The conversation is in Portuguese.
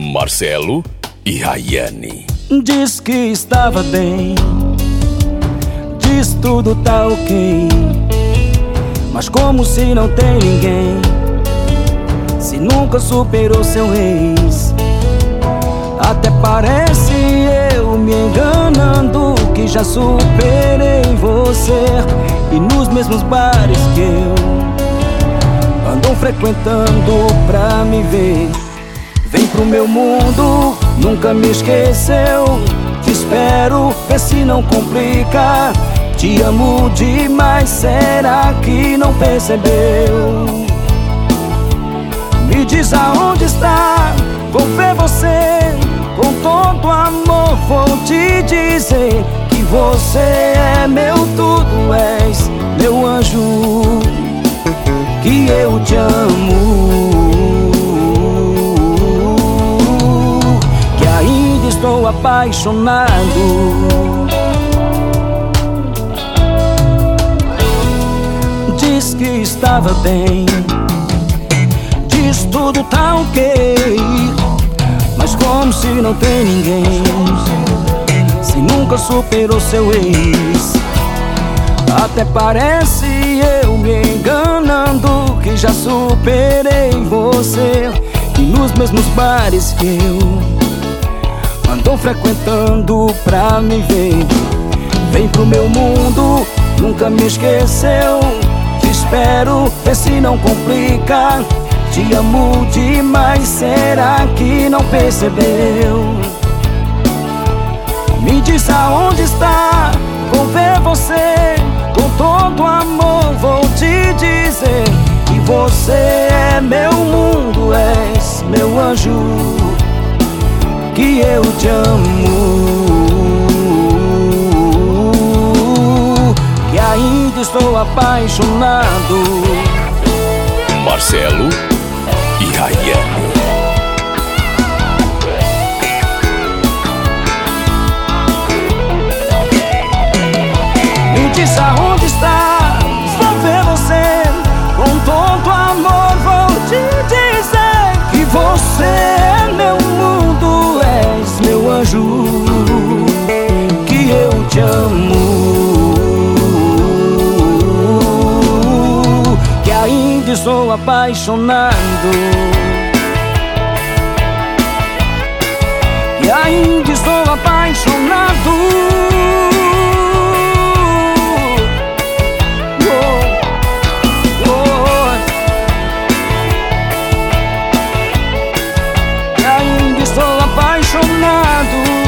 Marcelo e Rayane. Diz que estava bem, diz tudo tá ok, mas como se não tem ninguém, se nunca superou seu ex. Até parece eu me enganando que já superei você, e nos mesmos bares que eu andam frequentando pra me ver. Vem pro meu mundo, nunca me esqueceu. Te espero, vê se não complica. Te amo demais, será que não percebeu? Me diz aonde está, vou ver você. Com todo amor vou te dizer que você é meu tudo, és meu anjo, que eu te amo, que ainda estou apaixonado. Diz que estava bem, diz tudo tá ok, mas como se não tem ninguém, se nunca superou seu ex. Até parece eu me enganando que já superei você, e nos mesmos bares que eu andam frequentando pra me ver. Vem pro meu mundo, nunca me esqueceu. Te espero, vê se não complica. Te amo demais, será que não percebeu? Me diz aonde está, vou ver você. Com todo amor vou te dizer que você é meu mundo, és meu anjo, que eu te amo, que ainda estou apaixonado. Marcelo e Rayane. Me diz aonde está, vou ver você. Com todo amor vou te dizer que você é meu mundo, és meu anjo, que eu te amo, que ainda estou apaixonado, que ainda estou apaixonado. Estou apaixonado.